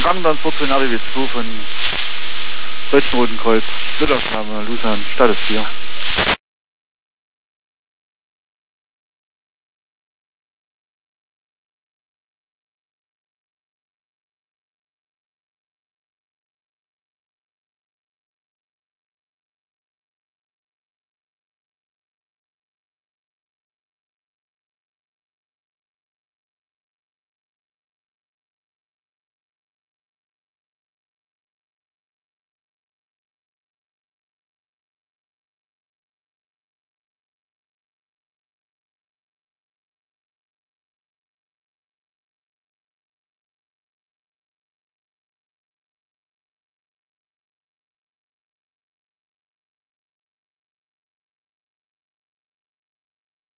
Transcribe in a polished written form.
Krankentransport für den RBB 2 von Deutschen Roten Kreuz. Notaufnahme Lusan, Status 4.